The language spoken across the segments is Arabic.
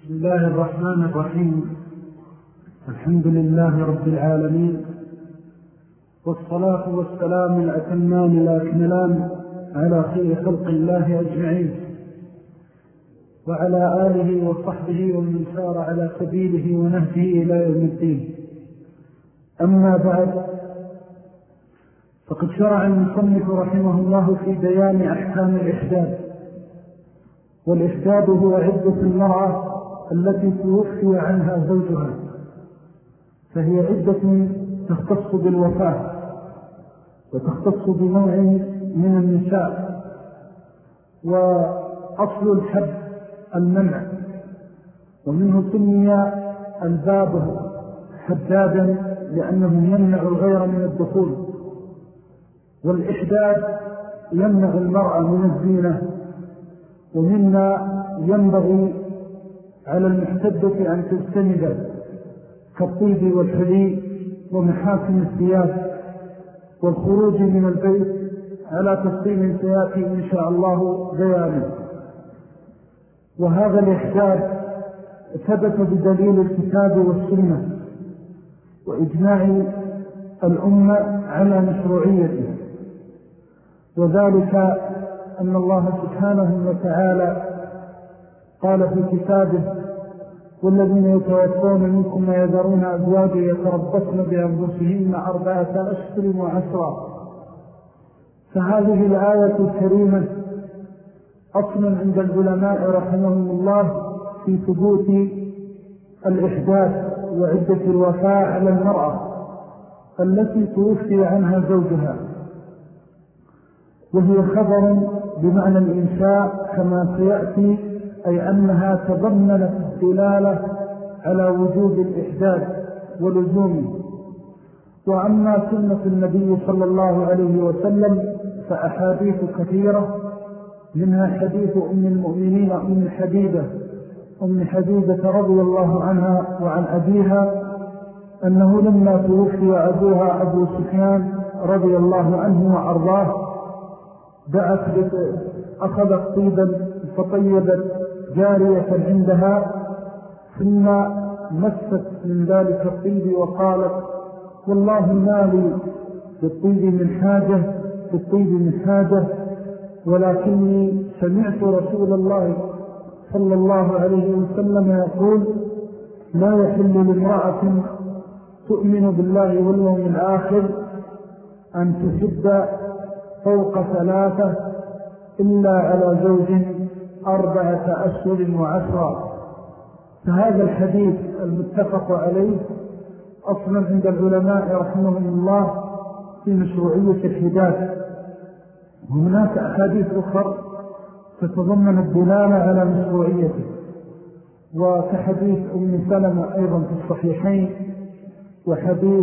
بسم الله الرحمن الرحيم. الحمد لله رب العالمين، والصلاة والسلام الأتمان الأكملان على خير خلق الله أجمعين، وعلى آله وصحبه ومن سار على سبيله ونهجه إلى يوم الدين. أما بعد، فقد شرع المصنف رحمه الله في بيان أحكام الإحداد. والإحداد هو عدة المرأة التي توفي عنها زوجها، فهي عدة تختص بالوفاة وتختص بنوع من النساء. وأصل الحد المنع، ومنه سمي الباب حدادا لأنه يمنع الغير من الدخول. والإحداد يمنع المرأة من الزينة، ومما ينبغي على المحتدة أن تجتنب كالطيب والحلي ومحاسن الثياب والخروج من البيت على تفصيل سيأتي إن شاء الله بيانه. وهذا الإحداد ثبت بدليل الكتاب والسنة وإجماع الأمة على مشروعيته، وذلك أن الله سبحانه وتعالى قال في كتابه: والذين يتوفون منكم ويذرون أزواجا يتربصن بأنفسهن 4 أشهر وعشرا. فهذه الآية الكريمة أصلا عند العلماء رحمهم الله في ثبوت الإحداث وعدة الوفاة على المرأة التي توفي عنها زوجها، وهي خبر بمعنى الإنشاء كما سيأتي، أي أنها تضمنت الدلالة على وجوب الإحداث ولزومه. وأما سنة النبي صلى الله عليه وسلم فأحاديث كثيرة، منها حديث أم المؤمنين أم حبيبة رضي الله عنها وعن أبيها أنه لما توفي أبوها أبو سفيان رضي الله عنه وأرضاه أخذت طيبا فطيبت جارية عندها، ثم مست من ذلك الطيب وقالت: والله ما لي بالطيب من حاجة، ولكني سمعت رسول الله صلى الله عليه وسلم يقول: لا يحل لامرأة تؤمن بالله واليوم الآخر أن تحد فوق 3 إلا على زوج 4 أشهر وعشرا. فهذا الحديث المتفق عليه أصلا عند العلماء رحمهم الله في مشروعية الحداد. وهناك أحاديث أخرى تتضمن الدلالة على مشروعيته، وكحديث أم سلمة أيضا في الصحيحين، وحديث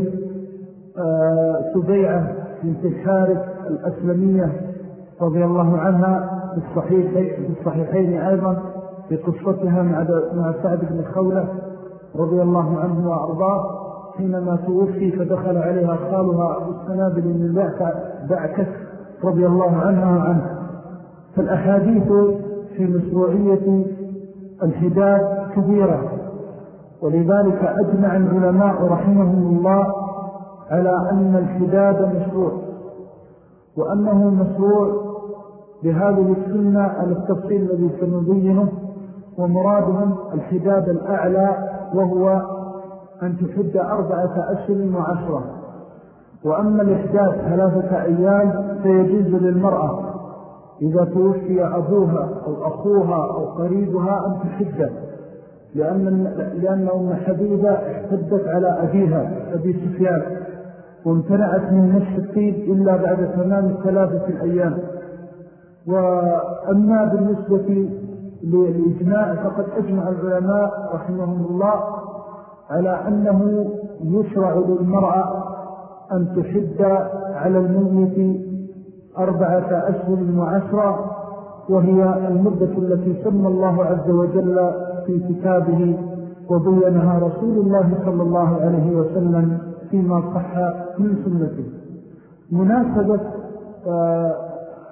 سبيعة بنت الحارث الأسلمية رضي الله عنها في الصحيحين أيضا في قصتها مع سعد بن خولة رضي الله عنه وأرضاه حينما توفي فدخل عليها خالها أبو السنابل من بعكس رضي الله عنها وعنه. فالأحاديث في مشروعية الحداد كثيرة، ولذلك أجمع العلماء رحمهم الله على أن الحداد مشروع، وأنه مشروع بهذه السنة على التفصيل الذي سنبينه. ومرادهم الحداد الأعلى، وهو أن تحد 4 أشهر وعشرة. وأما الإحداث 3 أيام فيجوز للمرأة إذا توفي أبوها أو أخوها أو قريبها أن تحد، لأن أم حبيبة احتدت على أبيها أبي سفيان، وامتنعت من نشف الطيب إلا بعد تمام 3 أيام. وأما بالنسبة للإجماع فقد أجمع العلماء رحمهم الله على أنه يشرع للمرأة أن تحد على الميت 4 أشهر وعشرة، وهي المدة التي سمى الله عز وجل في كتابه وبينها رسول الله صلى الله عليه وسلم فيما صح من سنته. مناسبة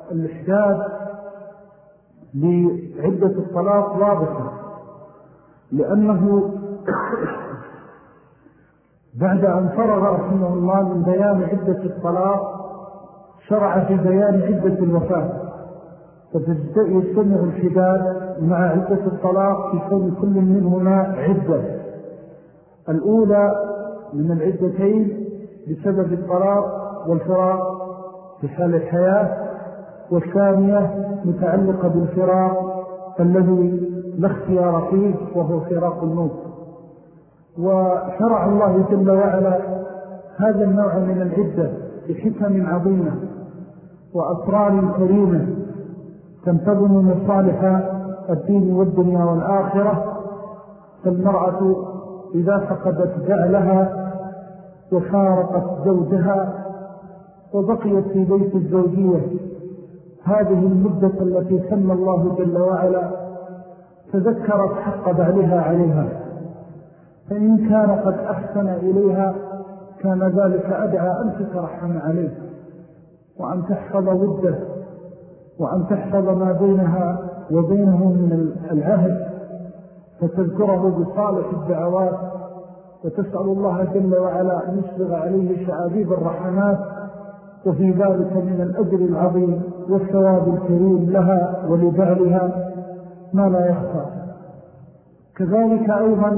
الإحداث لعدة الطلاق واضحة، لأنه بعد أن فرغ رحمه الله من بيان عدة الطلاق شرع في بيان عدة الوفاة، فيجتمع الحداد مع عدة الطلاق في كون كل منهما عدة. الأولى من العدتين بسبب الطلاق والفراق في حال الحياة، والثانية متعلقة بالفراق الذي لا اختيار فيه وهو فراق الموت. وشرع الله جل وعلا هذا النوع من العدة بحكم عظيمة وأسرار كريمة تنتظم مصالح الدين والدنيا والآخرة. فالمرأة إذا فقدت جعلها وفارقت زوجها وبقيت في بيت الزوجية هذه المدة التي سمى الله جل وعلا تذكرت حق بعلها عليها، فإن كان قد أحسن إليها كان ذلك أدعى أن تترحم عليه وأن تحفظ وده وأن تحفظ ما بينها وبينه من العهد، فتذكره بصالح الدعوات وتسأل الله جل وعلا أن يسبغ عليه شعابيب الرحمات، وفي ذلك من الأجر العظيم والثواب الكريم لها ولبعلها ما لا يخفى. كذلك أيضا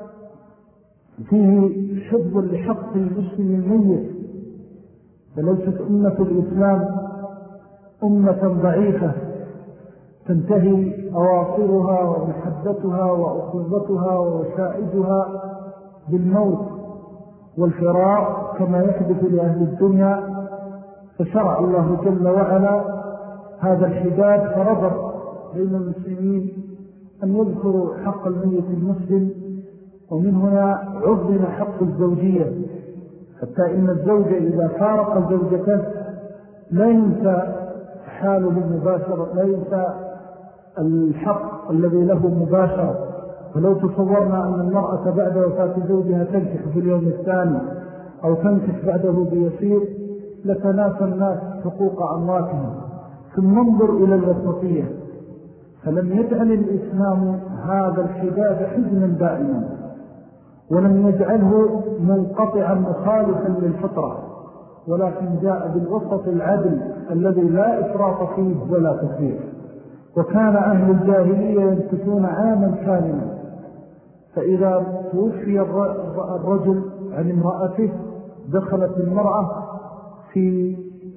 فيه حفظ لحق المسلم الميت، فليست أمة الإسلام أمة ضعيفة تنتهي أواصرها ومحبتها وأخوتها ووسائدها بالموت والفراق كما يحدث لأهل الدنيا. فشرع الله جل وعلا هذا الحداد فربط بين المسلمين أن يذكروا حق الميت المسلم، ومن هنا عظم حق الزوجية، حتى إن الزوج إذا فارق زوجته لا ينسى حاله مباشرة، لا ينسى الحق الذي له مباشرة. فلو تصورنا أن المرأة بعد وفاة زوجها تنكح في اليوم الثاني أو تنكح بعده بيسير لتناسى الناس حقوق أمواتهم. ثم ننظر إلى الوسطية، فلم يجعل الإسلام هذا الحداد حزنا دائما، ولم يجعله منقطعا مخالفا للفطرة، ولكن جاء بالوسط العدل الذي لا إفراط فيه ولا تفريط. وكان أهل الجاهلية ينكثون عاما كاملا، فإذا توفي الرجل عن امرأته دخلت المرأة في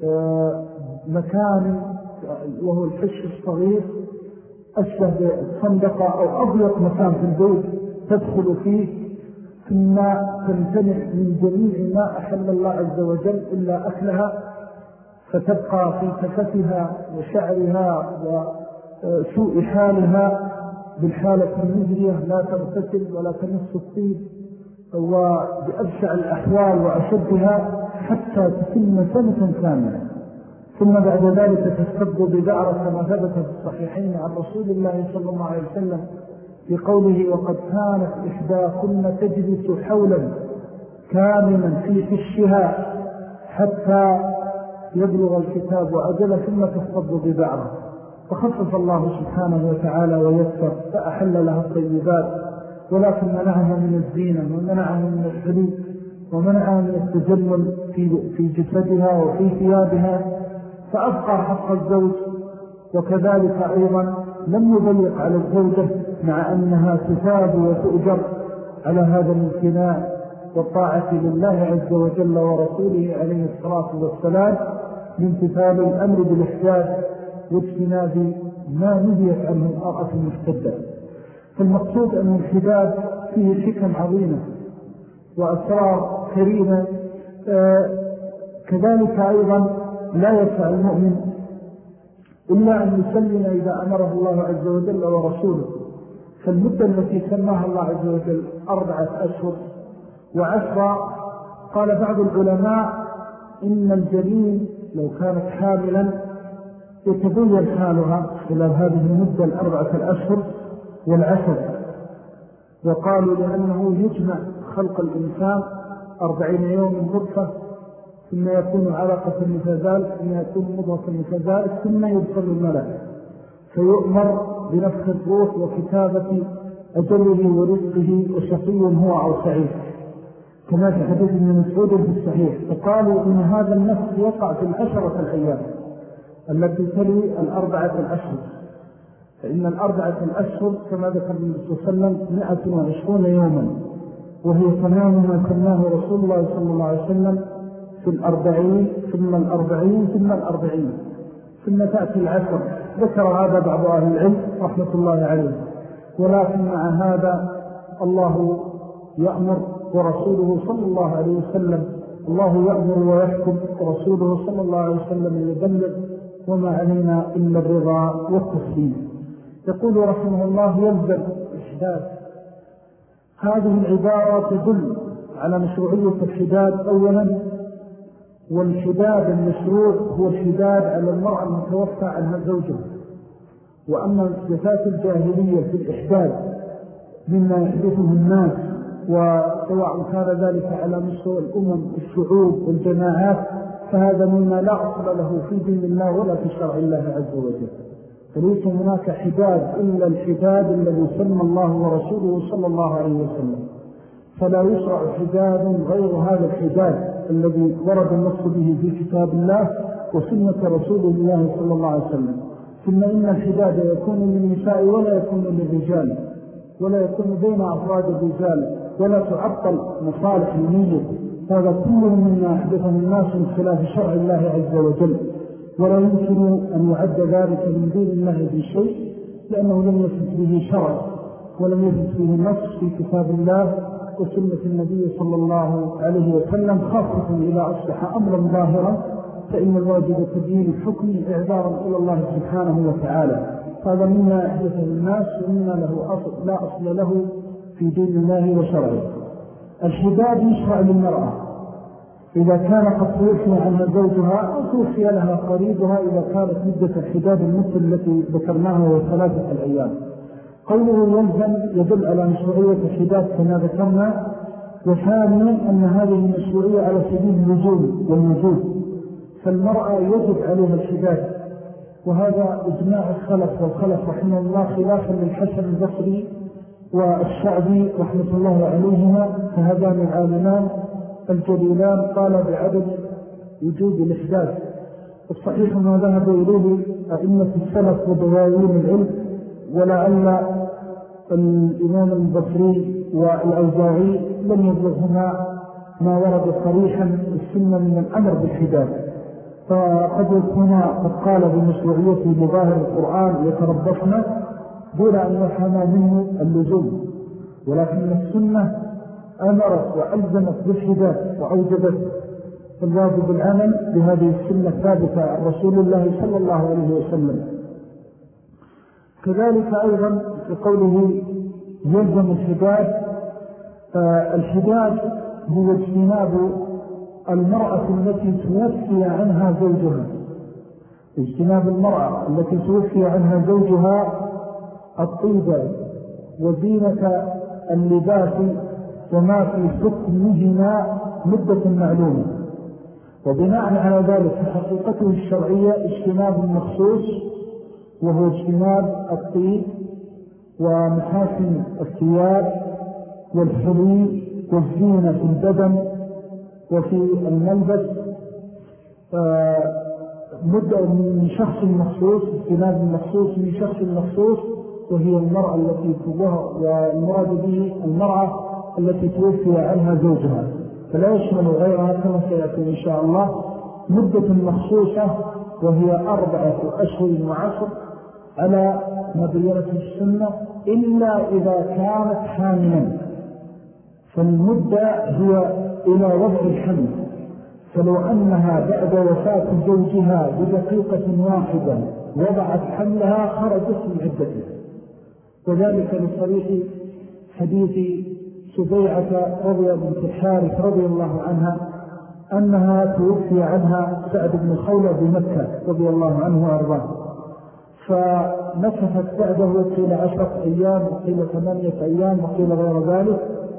مكان وهو الحش الصغير أشبه بالصندقة أو أضيق مكان في البيت تدخل فيه، ثم تمتنع من جميع ما أحل الله عز وجل إلا أكلها، فتبقى في كفتها وشعرها وسوء حالها بالحالة المجرية، لا تغتسل ولا تمس الطيب، وبأبشع الأحوال وأشدها حتى تتم سنة كاملة. ثم بعد ذلك تستبدو بدعرة كما ثبت في الصحيحين عن رسول الله صلى الله عليه وسلم في قوله: وقد كانت إحداكن تجلس حولا كاملا في حشها حتى يبلغ الكتاب وأجل ثم تستبدو بدعرة. فخفف الله سبحانه وتعالى ويسر فأحل لها الطيبات، ولكن منعها من الزينة ومنعها من الحليب ومنعها من التجمل في جسدها وفي ثيابها، فأبقى حق الزوج. وكذلك أيضا لم يضيق على الزوجة مع أنها تثاب وتؤجر على هذا الامتناع والطاعة لله عز وجل ورسوله عليه الصلاة والسلام بامتثال الأمر بالإحداث واجتناب ما نهيت عنه المرأة المشتدة. فالمقصود أن الحداد فيه حكم عظيمة وأسرار كريمة. كذلك أيضا لا يسع المؤمن إلا أن يسلم إذا أمره الله عز وجل ورسوله. فالمدة التي سماها الله عز وجل 4 أشهر و10. قال بعض العلماء إن الجنين لو كانت حاملا يتبين حالها خلال هذه المدة 4 أشهر و10. وقالوا لأنه يجمع خلق الإنسان 40 يوم نطفة، ثم يكون علقة مثل ذلك، ثم يكون مضغة مثل ذلك، ثم يدخل الملك فيؤمر بنفخ الروح وكتابة أجله ورزقه وشقي هو أو سعيد، كما في حديث ابن مسعود في الصحيح. فقالوا إن هذا النفس يقع في 10 الأيام التي تلي 4 الأشهر، فإن 4 الأشهر كما ذكر النبي صلى الله عليه وسلم 120 يوما، وهي تمام ما سماه رسول الله صلى الله عليه وسلم في 40 ثم 40 ثم 40 ثم تأتي 10. ذكر هذا بعض أهل العلم رحمة الله عليه. ولكن مع هذا الله يأمر ورسوله صلى الله عليه وسلم، الله يأمر ويحكم ورسوله صلى الله عليه وسلم يبلغ، وما علينا إلا الرضا والتسليم. يقول رحمه الله: يلزم الحداد. هذه العبارة تدل على مشروعية الحداد أولا، والحداد المشروع هو الحداد على المرأة المتوفى عنها زوجها. وأما صفات الجاهلية في الإحداد مما يحدثه الناس، وسواء كان ذلك على مستوى الأمم والشعوب والجماعات، فهذا مما لا أصل له في دين الله ولا في شرع الله عز وجل. فليس هناك حداد إلا الحداد الذي سمى الله ورسوله صلى الله عليه وسلم، فلا يشرع حداد غير هذا الحداد الذي ورد النص به في كتاب الله وسنة رسول الله صلى الله عليه وسلم. ثم إن الحداد يكون للنساء ولا يكون للرجال، ولا يكون بين أفراد الرجال، ولا تعطل مصالح النية. هذا كله مما أحدثه الناس من خلاف شرع الله عز وجل، ولا يمكن أن يعد ذلك من دين الله بشيء، لأنه لم يثبت به شرع ولم يثبت به نص في كتاب الله وسنة النبي صلى الله عليه وسلم، خاصة إذا أصبح أمرا ظاهرا فإن الواجب تبيين الحكم إعذارا إلى الله سبحانه وتعالى. هذا مما أحدثه الناس ومما له أصل لا أصل له في دين الله وشرعه. الحداد يشرع للمرأة إذا كان قد توفي عنها زوجها أو توفي لها قريبها، إذا كانت مدة الحداد المثل التي ذكرناها هو 3 الأيام. قوله يلزم يدل على مشروعية الحداد كما ذكرنا. وثانيا أن هذه المشروعية على سبيل اللزوم والوجوب، فالمرأة يجب عليها الحداد، وهذا إجماع الخلف والخلف رحمه الله، خلافا للحسن البصري والشعبي رحمة الله عليهما، فهذان العالمان الجليلان قال بعدم وجود الإحداث. الصحيح ما ذهب إليه أئمة السلف ودواوين العلم، ولعل الإمام البصري والأوزاعي لم يبلغهما ما ورد صريحا السنة من الأمر بالحداد، فقد يكون قد قال بمشروعيته بظاهر القرآن يتربصن دون أن يفهم منه اللزوم، ولكن السنة أمرت وألزمت بالحداد وأوجبت الواجب العمل بهذه السنة الثابتة عن رسول الله صلى الله عليه وسلم. كذلك أيضا في قوله يلزم الحداد، الحداد هو اجتناب المرأة التي توفي عنها زوجها، اجتناب المرأة التي توفي عنها زوجها الطيبة وزينة اللباس وما في حكمهما مدة معلومة. وبناء على ذلك حقيقته الشرعية اجتناب المخصوص، وهو اجتناب الطيب ومحاسن الثياب والحلي والزينة في البدن وفي الملبس مدة من شخص مخصوص، اجتناب المخصوص من شخص مخصوص، وهي المرأة التي والمراد به المرأة التي توفي عنها زوجها، فلا يشمل غيرها كما سيأتي إن شاء الله. مدة مخصوصة وهي 4 أشهر و10 على ما بينته السنة، إلا إذا كانت حاملا، فالمدة هي إلى وضع الحمل. فلو أنها بعد وفاة زوجها بدقيقة واحدة وضعت حملها خرجت من عدتها، وذلك لصريح حديث سبيعة رضي بنت الحارث رضي الله عنها أنها توفي عنها سعد بن خولة بمكة رضي الله عنه وأرضاه، فنفخت بعده قيل 10 أيام وقيل 8 أيام وقيل غير ذلك،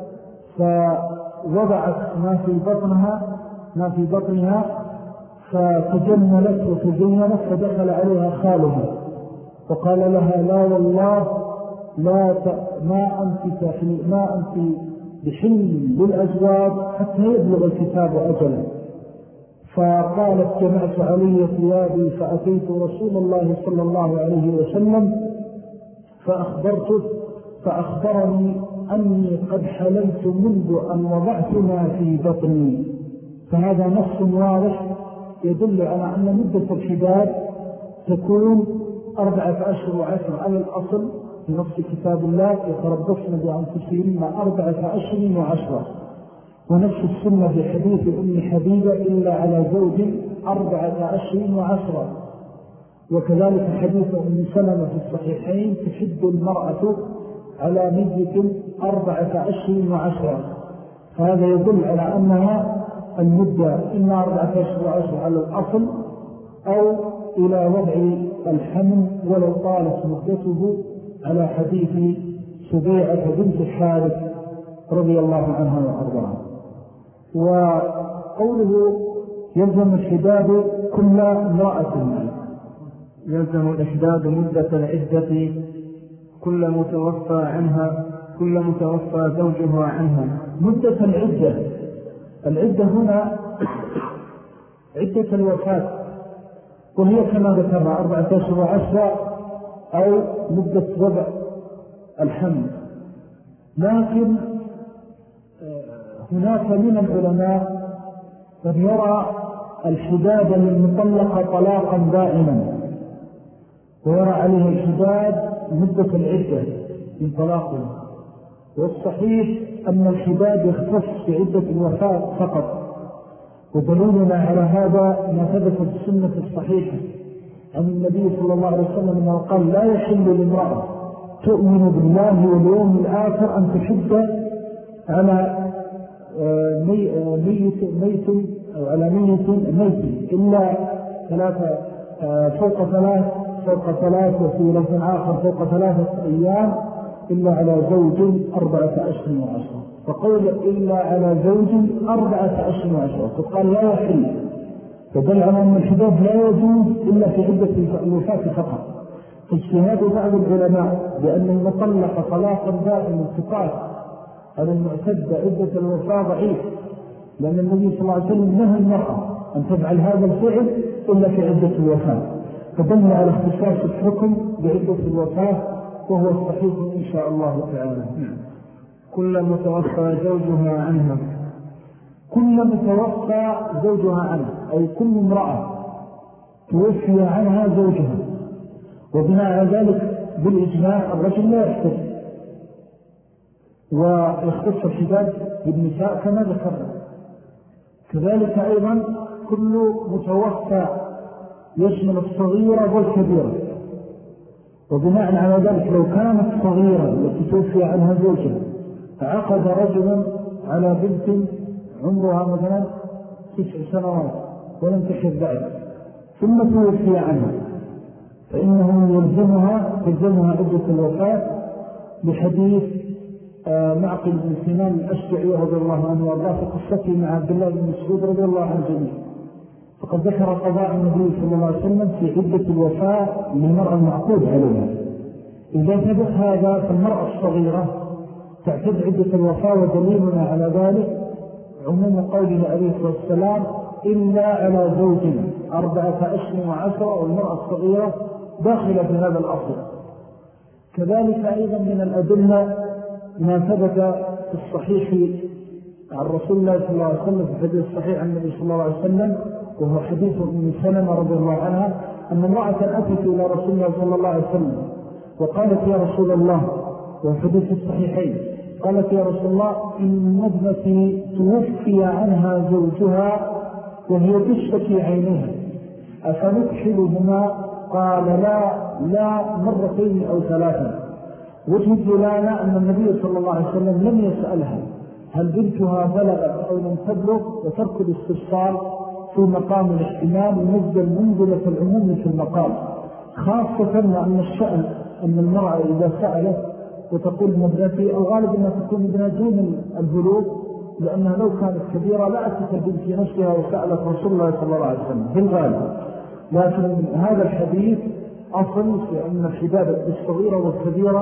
فوضعت ما في بطنها فتجملت وتزينت، فدخل عليها خالها وقال لها لا والله ما أنت بحل للأزواج حتى يبلغ الكتاب أجله. فقالت جمعت علي ثيابي فأتيت رسول الله صلى الله عليه وسلم فأخبرته فأخبرني أني قد حللت منذ أن وضعت ما في بطني. فهذا نص واضح يدل على أن مدة الحداد تكون 4 أشهر وعشر على الأصل في نص كتاب الله يتربصن بأنفسهن 4 أشهر وعشرة، ونفس السنة في حديث أم حبيبة إلا على زوج 4 أشهر وعشرة. وكذلك حديث أم سلمة في الصحيحين تحد المرأة على ميت 4 أشهر وعشرة. فهذا يدل على أنها المدة إما 4 أشهر وعشرة على الأصل أو إلى وضع الحمل ولو طالت مدته، على حديث سبيعة بنت الحارث رضي الله عنها وأرضاها. وقوله يلزم الحداد كل امرأة، يلزم الإحداد مدة العدة كل متوفى زوجها عنها. مدة العدة هنا عدة الوفاة، وهي كما ذكرنا 4 أشهر وعشرة أو مدة وضع الحمل. لكن هناك من العلماء قد يرى الحداد للمطلقة طلاقا دائما، ويرى عليه الحداد مدة العدة من طلاقه. والصحيح أن الحداد يختص في عدة الوفاة فقط، ودليلنا على هذا ما ثبت في السنة الصحيحة عن النبي صلى الله عليه وسلم أنه قال لا يحل لامرأة تؤمن بالله واليوم الآخر أن تحد على ميت أو على ميت إلا فوق ثلاث وفي لفظ آخر فوق 3 أيام إلا على زوج 4 أشهر وعشرة. فقول إلا على زوج 4 أشهر وعشرة فقال لا يحل، فدل على أن الحداد لا يجوز إلا في عدة الوفاة فقط. فاجتهاد بعض العلماء بأن المطلق طلاقا دائما تقاس على المعتدة عدة الوفاة ضعيف، لأن النبي صلى الله عليه وسلم نهى المرأة أن تفعل هذا الفعل إلا في عدة الوفاة، فدل على اختصاص الحكم بعدة الوفاة، وهو الصحيح إن شاء الله تعالى. كل متوفى زوجها عنها. كل متوفى زوجها عنها أي كل امرأة توفي عنها زوجها، وبناء على ذلك بالإجماع الرجل لا يحتج، ويختص الحداد بالنساء كما ذكرنا. كذلك أيضا كل متوفى يشمل الصغيرة والكبيرة، وبناء على ذلك لو كانت صغيرة التي توفي عنها زوجها فعقد رجل على بنت عمرها مثلا 9 سنوات ولم تحب بعد ثم توفي عنها، فإنه يلزمها عدة الوفاة لحديث معقل بن سنان الأشجعي رضي الله عنه وارضاه في قصته مع عبد الله بن مسعود رضي الله عنه جميعا. فقد ذكر قضاء النبي صلى الله عليه وسلم في عدة الوفاة للمرأة المعقود عليها. إذا ثبت هذا فالمرأة الصغيرة تعتد عدة الوفاة، ودليلنا على ذلك عموم قوله عليه الصلاة والسلام إلا على زوج 4 أشهر وعشرة، والمرأة الصغيرة داخلة في هذا الأصل. كذلك أيضا من الأدلة ما ثبت في الصحيح عن رسول الله صلى الله عليه وسلم في الحديث الصحيح عن النبي صلى الله عليه وسلم، وهو حديث أم سلمة رضي الله عنها أن امرأة أتت إلى رسول الله صلى الله عليه وسلم وقالت يا رسول الله، وحديث الصحيحين، قالت يا رسول الله إن ابنتي توفي عنها زوجها وهي تشتكي عينها أفنكحلهما؟ قال لا مرتين أو 3. وجه الدلالة أن النبي صلى الله عليه وسلم لم يسألها هل بنتها بلغت أو لم تبلغ، وترك الاستفسار في مقام الاحتمال ينزل منزلة العموم في المقام، خاصة أن الشأن أن المرأة إذا سألت وتقول ابنتي، أو غالب أنها تكون ابنها دون البلوغ، لأنها لو كانت كبيرة لا أتت في نفسها وسألت رسول الله صلى الله عليه وسلم بالغالب. لكن هذا الحديث أصل في أن الحداد الصغيرة والكبيرة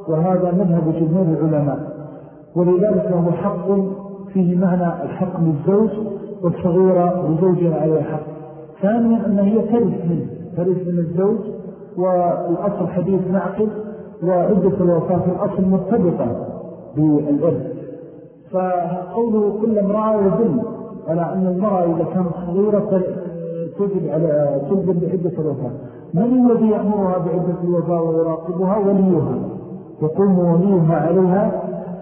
وهذا مذهب جمهور العلماء، ولذلك هو حق فيه معنى الحق للزوج، والصغيرة لزوجها عليه حق. ثانيا أنها هي ترث من الزوج، والأصل حديث معقل، وعدة الوفاة في الأصل مرتبطة بالإرث. فقوله كل امرأة يدل على أن المرأة إذا كانت صغيرة تجب بعدة الوفاة. من الذي يأمرها بعدة الوفاة ويراقبها؟ وليها، يقوم وليها عليها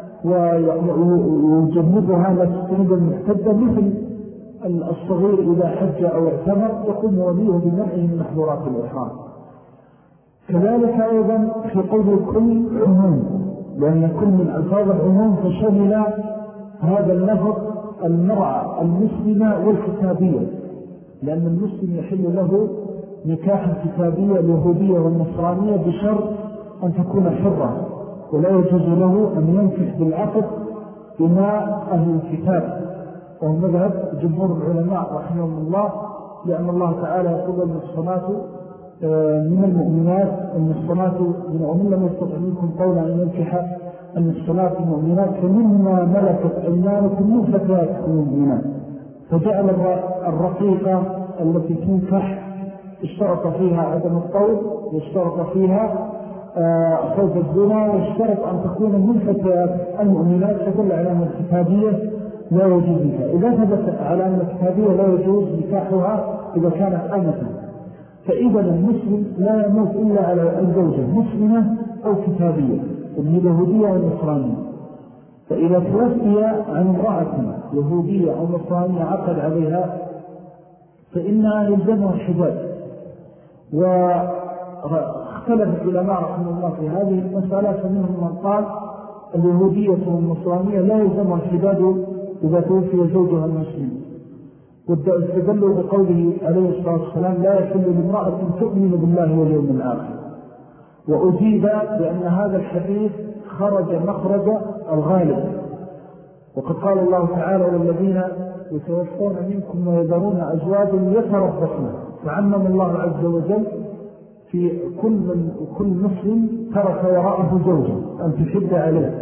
ويجنبها لا تستند المحتدة، مثل الصغير إذا حج أو اعتمر يقوم وليه بمنعه من محظورات الإحرام. كذلك أيضا في قول كل عموم، لأن كل من ألفاظ العموم فشمل هذا اللفظ المرأة المسلمة والكتابية، لأن المسلم يحل له نكاح الكتابية اليهودية والنصرانية بشرط أن تكون حرة، ولا يجوز له أن ينكح بالعقد بما أهل الكتاب، وهو مذهب جمهور العلماء رحمهم الله، لأن الله تعالى يقول المحصنات من المؤمنات، المحصنات ومن لم يستطع منكم قولا أن ينكح المحصنات المؤمنات فمما ملكت أيمانكم من فتياتكم المؤمنات، فجعل الرقيقة التي تنكح اشترط فيها عدم الطول، واشترط فيها خوف الزنا، واشترط أن تكون من فتيات المؤمنات، فكل علامة الكتابية لا يجوز نكاحها. إذا ثبت على أن الكتابية لا يجوز نكاحها إذا كانت أمة، فإذا المسلم لا يموت إلا على الزوجة مسلمة أو كتابية، وهي اليهودية والنصرانية. فإذا توفي عن امرأة يهودية أو نصرانية عقد عليها فإنها يلزمها الحجاب. واختلف العلماء رحمه الله في هذه المسألة، فمنهم من قال اليهودية والنصرانية لا يلزمها الحجاب إذا توفي زوجها المسلم، واستدلوا بقوله عليه الصلاة والسلام لا يحل لامرأة تؤمن بالله واليوم الآخر. وأجيب بأن هذا الحديث خرج مخرج الغالب، وقد قال الله تعالى والذين يتوفون منكم ويذرون أزواجا يتربصن، فعمم الله عز وجل في كل مسلم ترك وراءه زوجا أن تشد عليه،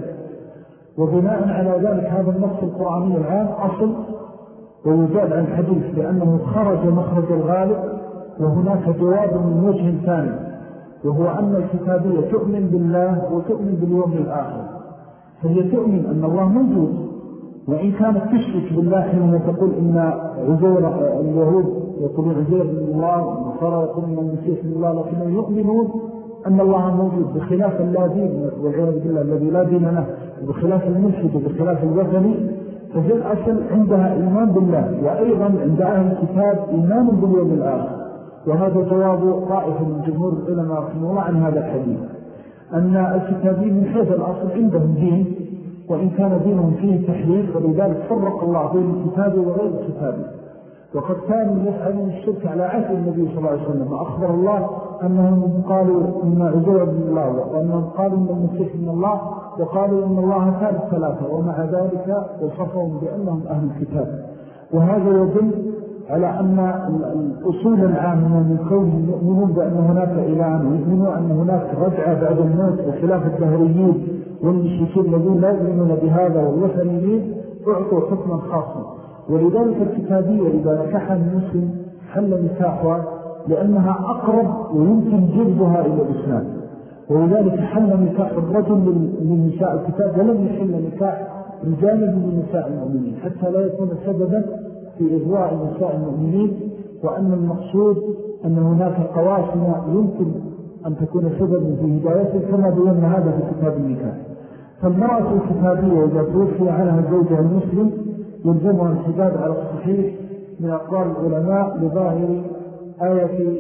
وبناء على ذلك هذا النص القرآني العام أصل ويزال عن الحديث، لأنه خرج مخرج الغالب. وهناك جواب من وجه ثاني، وهو أن الكتابية تؤمن بالله وتؤمن باليوم الآخر، فهي تؤمن أن الله موجود، وإن كانت تشرك بالله حينما تقول إن عزير اليهود يقولون عزير من الله، والنصارى يقولون أن المسيح من الله، لكنهم يؤمنون أن الله موجود، بخلاف لا دين والعياذ بالله الذي لا دين له، وبخلاف الملحد وبخلاف الوثني. ففي الأصل عندها إيمان بالله، وأيضا عند أهل الكتاب إيمان باليوم الآخر. وهذا جواب طائف من جمهور العلماء رحمه الله عن هذا الحديث، أن الكتابين من حيث الأصل عندهم دين، وإن كان دينهم فيه تحريف، ولذلك فرق الله بين الكتاب وغير الكتاب. وقد كانوا يفعلون الشرك على عهد النبي صلى الله عليه وسلم، أخبر الله أنهم قالوا إن عزير من الله، وأنهم قالوا إن المسيح من الله، وقالوا إن الله ثالث ثلاثة، ومع ذلك وصفهم بأنهم أهل الكتاب. وهذا يدل على أن الأصول العامة من كونهم يؤمنون بأن هناك إله، ويؤمنون أن هناك رجعة بعد الموت، وخلاف الدهريين والمشركين الذين لا يؤمنون بهذا والوثنيين أعطوا حكما خاصا. ولذلك الكتابية إذا نكحها المسلم حل نكاحها، لأنها أقرب ويمكن جذبها إلى الإسلام، ولذلك حل نكاح الرجل للنساء الكتاب، ولم يحل نكاح رجال للنساء المؤمنين، حتى لا يكون سببا في إغواء نساء المؤمنين، وأن المقصود أن هناك قواسم يمكن أن تكون سببا في هدايته، كما بينا هذا في كتاب النكاح. فالمرأة الكتابية إذا توفي عنها زوجها المسلم يلزمها الحجاب على الصحيح من أقوال العلماء لظاهر آية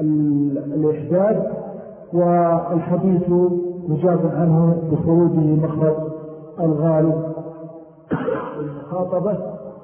الإحداد، والحديث مجاب عنه بخروجه مخرج الغالب المخاطبة.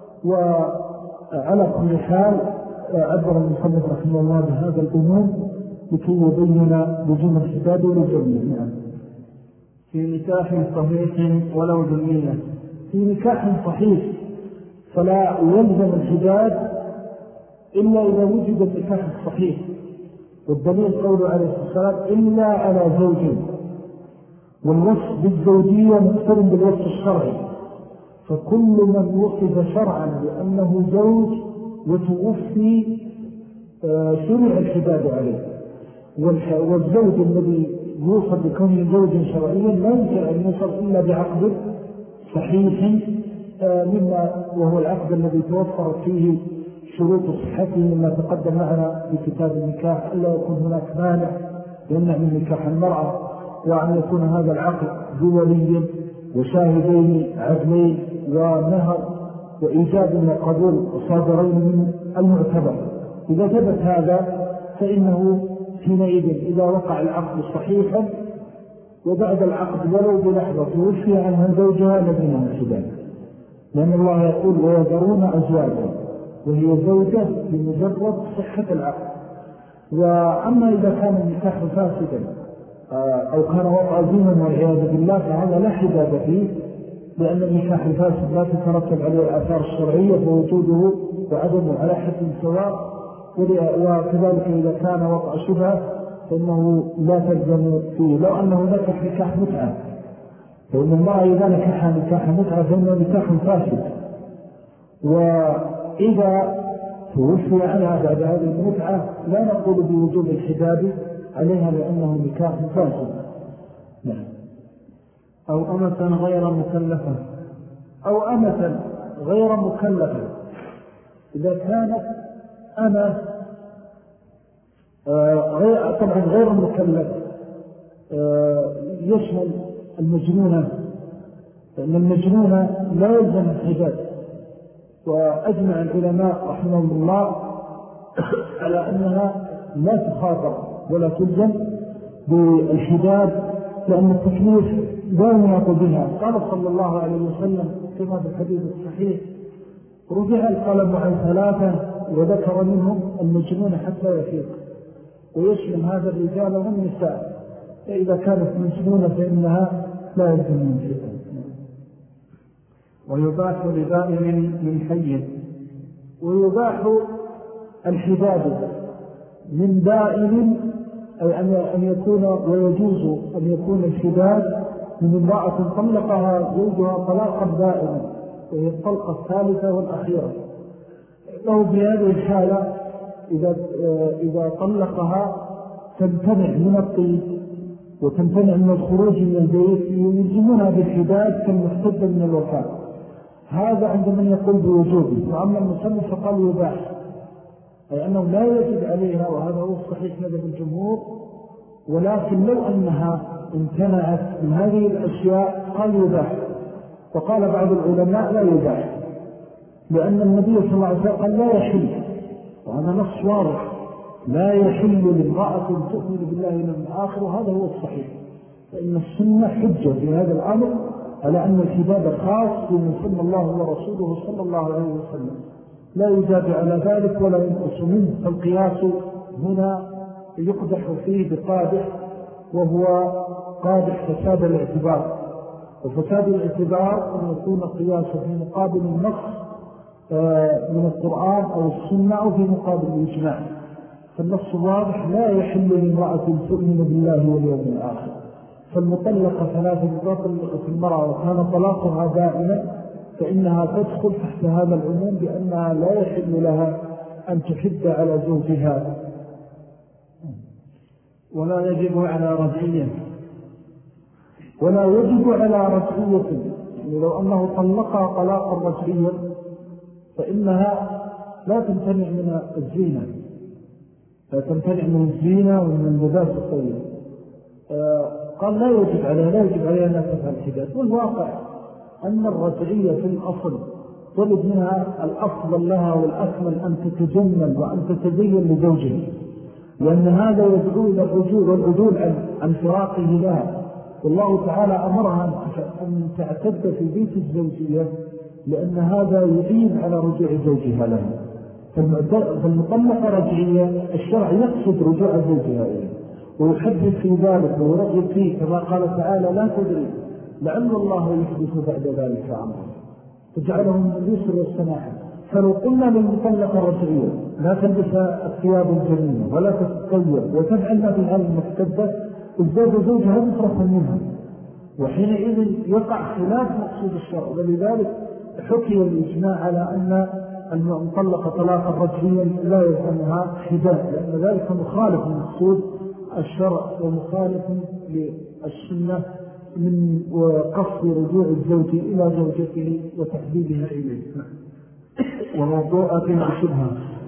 وعلى كل حال عبر المصنف رحمه الله بهذا الأمور لكي يبين لزوم الحجاب ولزومه. يعني في نكاح صحيح ولو ذمية، في نكاح صحيح فلا يلزم الحجاب إلا إذا وجد النكاح الصحيح، والدليل قوله عليه الصلاة والسلام إلا على زوج. والوصف بالزوجية مقترن بالوصف الشرعي، فكل من وصف شرعا بأنه زوج وتوفي شرع الحداد عليه. والزوج الذي يوصف بكونه زوجا شرعيا لا يمكن أن يوصف إلا بعقد صحيح مما وهو العقد الذي توفرت فيه شروط صحته مما تقدم معنا في كتاب النكاح، ألا يكون هناك مانع يمنع من نكاح المرأة، وأن يكون هذا العقد دولي وشاهدين عدلين ومهر وإيجاب وقبول صادرين من المعتبر. إذا ثبت هذا فإنه حينئذ إذا وقع العقد صحيحا وبعد العقد ولو بلحظة توفي عنها زوجها لدينا الحداد، لأن الله يقول ويذرون أزواجا وهي زوجة بمجرد صحة العقد. وأما إذا كان النكاح فاسدا أو كان وقع زنا والعياذ بالله فهذا لا حداد فيه، لأن النكاح الفاسد لا تترتب عليه الآثار الشرعية فوجوده وعدمه على حد سواء. وكذلك إذا كان وقع شبهة فإنه لا تلزم فيه. لو أنه نكح نكاح متعة، فإن الله إذا نكح نكاح متعة فإنه نكاح فاسد، وإذا توفي عنها بعد هذه المتعة لا نقول بوجوب الحداد عليها لأنه نكاح فاسد. نعم. أو أمة غير مكلفة، أو أمة غير مكلفة. إذا كانت أنا طبعا غير مكلف يشمل المجنونة، لأن المجنونة لا يلزم الحداد، وأجمع العلماء رحمهم الله على أنها لا تخاطر ولا تلزم بالحداد، لأن التكليف لا يناط بها. قال صلى الله عليه وسلم كما في الحديث الصحيح رجع القلم عن ثلاثة وذكر منهم المجنون حتى يفيق، ويشمل هذا الرجال والنساء، فإذا كانت مجنونة فإنها لا يلزم من الحداد. ويباح لبائن من حي، ويباح الحداد من بائن، أي أن يكون ويجوز أن يكون الحداد من امرأة طلقها زوجها طلاقا بائنا وهي الطلقة الثالثة والأخيرة. له بهذه الحالة إذا طلقها تمتنع من الطيب وتمتنع من الخروج من البيت يلزمونها بالحداد كالمحتد من الوفاة. هذا عند من يقول بوجوبه. وأما المصنف فقال يباح، أي أنه لا يجب عليها، وهذا هو الصحيح مذهب الجمهور. ولكن لو أنها امتنعت من هذه الأشياء قال يباح. وقال بعض العلماء لا يباح، لأن النبي صلى الله عليه وسلم قال لا يحل، وهذا نص واضح، لا يحل لامرأة تؤمن بالله واليوم الآخر، وهذا هو الصحيح. فإن السنة حجة في هذا الأمر على أن الحداد خاص بمن سن الله ورسوله صلى الله عليه وسلم، لا يزاد على ذلك ولا ينقص منه. فالقياس هنا يقدح فيه بقادح، وهو قادح فساد الاعتبار. وفساد الاعتبار أن يكون قياس في مقابل النص من القرآن أو السنة أو في مقابل الإجماع. فالنص واضح لا يحل لامرأة تؤمن بالله واليوم الآخر. فالمطلقة ثلاثة مطلقة المرأة وكان طلاقها دائما فإنها تدخل تحت هذا العموم بأنها لا يحل لها أن تحد على زوجها. ولا يجب على رجعية، ولا يجب على رجعية، يعني لو أنه طلقها طلاقا رجعيا فإنها لا تمتنع من الزينة، لا تمتنع من الزينة ومن اللباس الطيب. قال لا يجب عليها أن تفعل الحداد. والواقع أن الرجعية في الأصل طلب منها الأفضل لها والأكمل أن تتجمل وأن تتزين لزوجها، لأن هذا يدعو إلى الرجوع والعدول عن فراقه لها. والله تعالى أمرها أن تعتد في بيت الزوجية لأن هذا يعين على رجوع زوجها لها. فالمطلقة رجعية الشرع يقصد رجوع زوجها إليه ويحدث في ذلك ويرغب فيه، كما قال تعالى لا تدري لعل الله يحدث بعد ذلك أمرا تجعلهم من اليسر والسماحة. فلو قلنا للمطلقة الرجعية لا تلبس الثياب الجميلة ولا تتطيب وتفعل ما في هذه المحتدة، ازداد زوجها مفرحا منها، وحينئذ يقع خلاف مقصود الشرع. ولذلك حكي الإجماع على أن المطلقة طلاقا رجعيا لا يلزمها حداد، لأن ذلك مخالف لمقصود الشرع ومخالف للسنة من وقصد رجوع الزوج إلى زوجته وتحديدها إليه. وموضوعة بشبهة.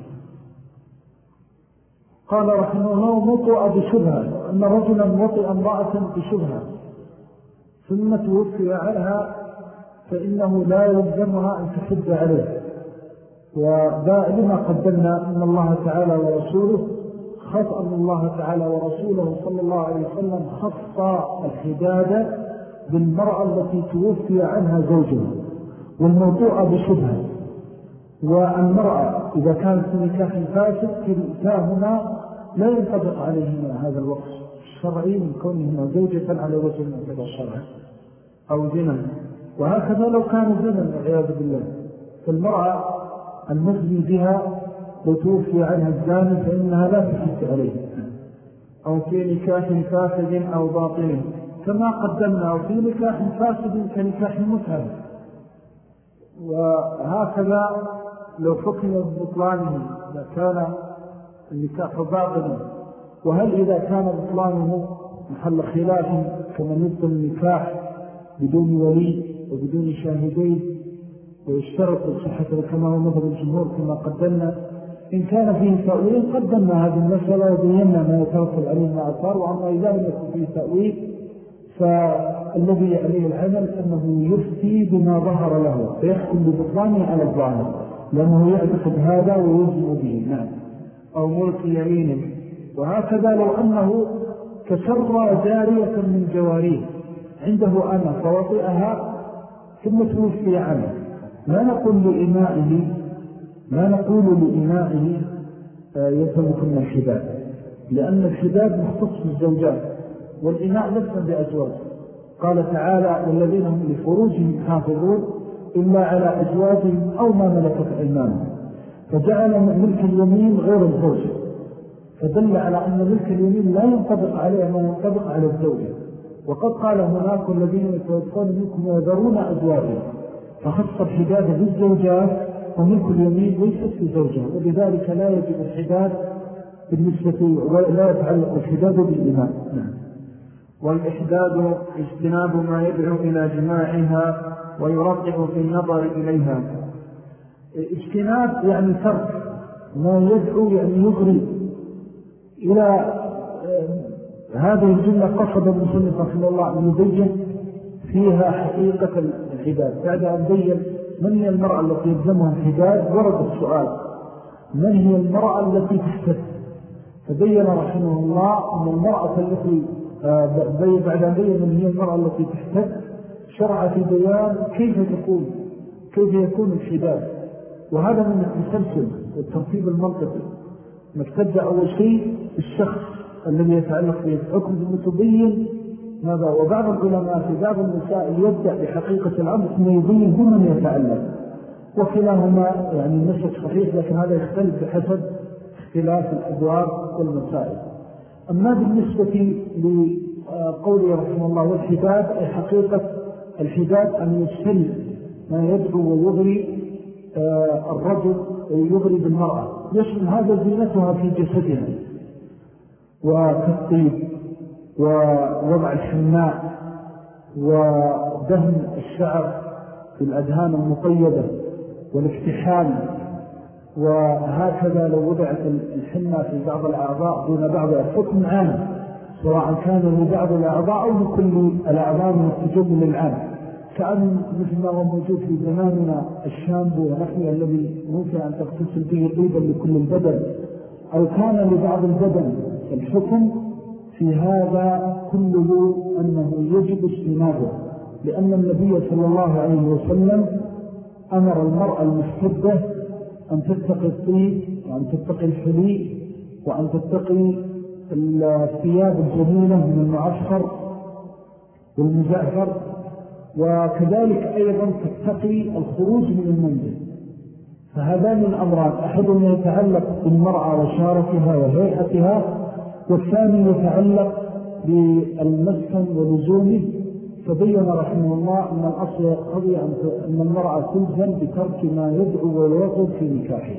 قال رحمه الله موضوع بشبهة، أن رجلا وطئ امرأة بشبهة ثم توفي عنها فإنه لا يلزمها أن تحد عليه. ولما قدمنا أن الله تعالى ورسوله أن الله تعالى ورسوله صلى الله عليه وسلم خص الحداد بالمرأة التي توفي عنها زوجها. والموضوع بشبهة، والمرأة إذا كانت في نكاح فاسد كلتاهما لا ينطبق عليهما هذا الوقت الشرعي من كونهما زوجة على وجه المعتبر الشرعي أو زنا. وهكذا لو كان زنا والعياذ بالله، فالمرأة المزني بها لو توفي عنها الزاني فإنها لا تحد عليه. أو في نكاح فاسد أو باطل كما قدمنا، أو في نكاح فاسد كنكاح متهم. وهكذا لو حكم بطلانه إذا كان النكاح باطلا. وهل إذا كان بطلانه محل خلاف كما يبطل النكاح بدون ولي وبدون شاهدين ويشترط صحته كما هو مذهب الجمهور كما قدمنا؟ إن كان فيه تأويل قدمنا هذه المسألة وبينا ما يتوصل عليه مع أثار. وعما إذا لم يكن فيه تأويل فالذي عليه العمل أنه يفتي بما ظهر له فيحكم ببطلانه على الظاهر لأنه يعتقد هذا ويجزم به. نعم. أو ملك يمين. وهكذا لو أنه تسرى جارية من جواريه عنده أنا فوطئها ثم توفي عنه، لا نقول لإمائه يلزمكم الحداد، لأن الحداد مختص بالزوجات والإماء لسنا بأزواج. قال تعالى والذين هم لفروجهم حافظون إلا على أزواجهم أو ما ملكت أيمانهم، فجعل ملك اليمين غير الزوج، فدل على أن ملك اليمين لا ينطبق عليه ما ينطبق على الزوجة. وقد قال هناك الذين يتوفون منكم ويذرون أزواجهم، فخص الحداد بالزوجات وملك اليمين ليست بزوجها، وبذلك لا يجب الحداد بالنسبة ولا يتعلق الحداد بالإمام. والإحداد اجتناب ما يدعو إلى جماعها ويرقب في النظر إليها. اجتناب يعني ترك ما يدعو يعني يغري إلى هذه الجملة. قصد المصنف رحمه الله أن يبين فيها حقيقة الحداد بعد أن بين من هي المرأة التي يلزمها الحداد. ورد السؤال من هي المرأة التي تحتد، فبين رحمه الله أن المرأة التي بعد أن بين من هي المرأة التي تحتد شرع في بيان كيف يكون الحداد. وهذا من التسلسل والترتيب المنطقي. نبتدأ أول شيء الشخص الذي يتعلق به الحكم ثم تبين ماذا. وبعض العلماء في بعض المسائل يبدأ بحقيقة الأمر ثم يبين بمن يتعلق، وكلاهما يعني النسخ صحيح، لكن هذا يختلف بحسب اختلاف الأدوار والمسائل. أما بالنسبة لقوله رحمه الله والحداد، أي حقيقة الحداد أن يجتنب ما يدعو ويغري الرجل ويغري بالمرأة، يشمل هذا زينتها في جسدها وكالطيب ووضع الحناء ودهن الشعر في الأدهان المقيدة والاكتحال. وهكذا لو وضعت الحنة في بعض الأعضاء دون بعض الحكم عام، سواء كان لبعض الأعضاء أو لكل الأعضاء من التجمل العام، كأن مثل ما هو موجود في زماننا الشامبو ونحوه الذي ممكن أن تغتسل به طيبا لكل البدن، أو كان لبعض البدن. الحكم في هذا كله أنه يجب اجتنابه، لأن النبي صلى الله عليه وسلم أمر المرأة المحتدة أن تتقي الطيب وأن تتقي الحلي وأن تتقي الثياب الجميلة من المعشر والمزعفر، وكذلك أيضا تتقي الخروج من المنزل. فهذان الأمران، أحدهم يتعلق بالمرأة وشارتها وهيئتها، والثاني يتعلق بالمسكن ولزومه. فبين رحمه الله أن الأصل يقتضي أن المرأة تلزم بترك ما يدعو ويرغب في نكاحها،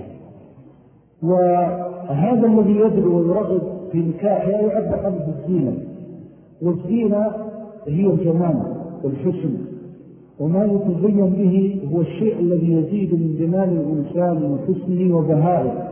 وهذا الذي يدعو ويرغب في نكاحها يعبر عنه بالزينة، والزينة هي الجمال والحسن، وما يتزين به هو الشيء الذي يزيد من جمال الإنسان وحسنه وبهائه.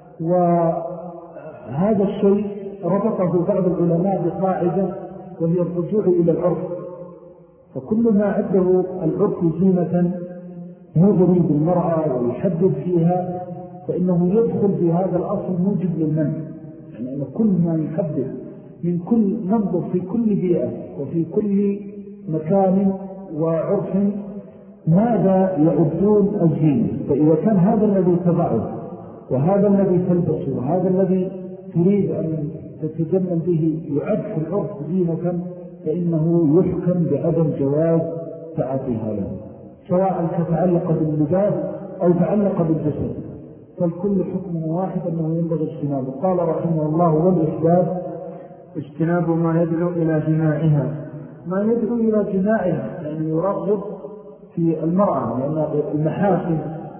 وهذا الشيء ربطه بعض العلماء بقاعدة وهي الرجوع إلى العرف، فكل ما عده العرف زينة يغري بالمرأة ويحدد فيها فإنه يدخل في هذا الأصل موجب للمنع، يعني أن كل ما يحدد من كل ننظر في كل بيئة وفي كل مكان وعرف ماذا يعدون الزينة، فإذا كان هذا الذي تضعه وهذا الذي تلبسه وهذا الذي تريد أن تتجمل به يعد في العرف زينة، فإنه يحكم بعدم جواز تعاطيها له، سواء تتعلق باللباس أو تعلق بالجسد، فالكل حكم واحد أنه ينبغي اجتنابه. قال رحمه الله: والإحداث اجتناب ما يدعو إلى جماعها، ما يدعو إلى جماعها يعني يرغب في المرأة، لأن المحاسن